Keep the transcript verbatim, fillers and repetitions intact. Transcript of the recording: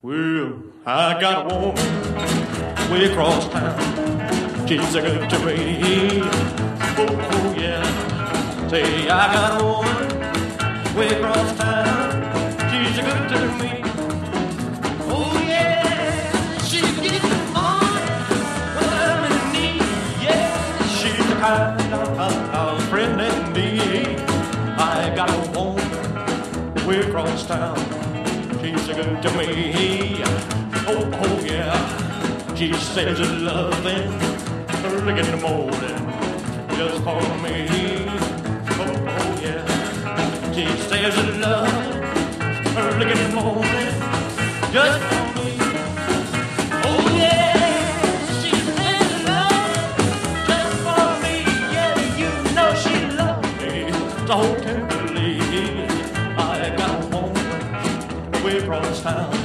Well, I got a woman way across town. She's a good to me. Oh, oh yeah. Say, I got a woman way across town. She's a good to me. Oh yeah. She's getting on when I'm in need. Yeah, she's the kind of, of, of friend indeed. I got a woman way across town. She's so good to me. Oh, oh yeah. She says it's loving early in the morning just for me. Oh, oh yeah. She says it's loving early in the morning just for me. Oh yeah. She says it's loving just for me. Yeah, you know she loves me so tenderly. I got a woman way across town.